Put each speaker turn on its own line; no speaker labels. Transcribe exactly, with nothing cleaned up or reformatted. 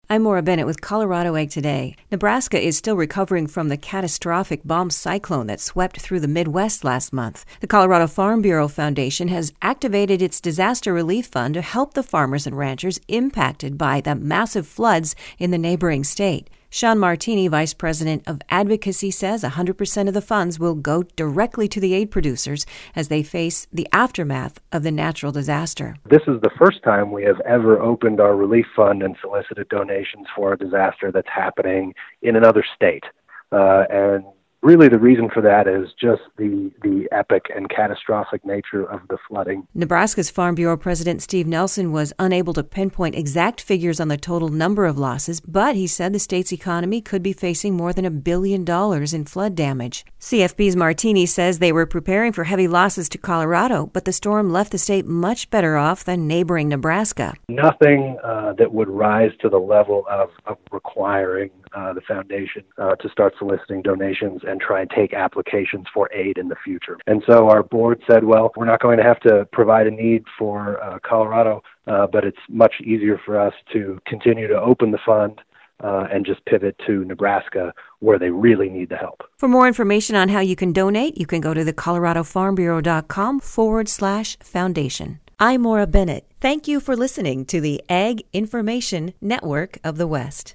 I'm Maura Bennett with Colorado Ag Today. Nebraska is still recovering from the catastrophic bomb cyclone that swept through the Midwest last month. The Colorado Farm Bureau Foundation has activated its disaster relief fund to help the farmers and ranchers impacted by the massive floods in the neighboring state. Sean Martini, Vice President of Advocacy, says one hundred percent of the funds will go directly to the aid producers as they face the aftermath of the natural disaster.
This is the first time we have ever opened our relief fund and solicited donations for a disaster that's happening in another state. Uh, and really the reason for that is just the, the epic and catastrophic nature of the flooding.
Nebraska's Farm Bureau President Steve Nelson was unable to pinpoint exact figures on the total number of losses, but he said the state's economy could be facing more than a billion dollars in flood damage. C F B's Martini says they were preparing for heavy losses to Colorado, but the storm left the state much better off than neighboring Nebraska.
Nothing uh, that would rise to the level of, of requiring uh, the foundation uh, to start soliciting donations and try and take applications for aid in the future. And so our board said, well, we're not going to have to provide a need for uh, Colorado, uh, but it's much easier for us to continue to open the fund uh, and just pivot to Nebraska where they really need the help.
For more information on how you can donate, you can go to the colorado farm bureau dot com forward slash foundation. I'm Maura Bennett. Thank you for listening to the Ag Information Network of the West.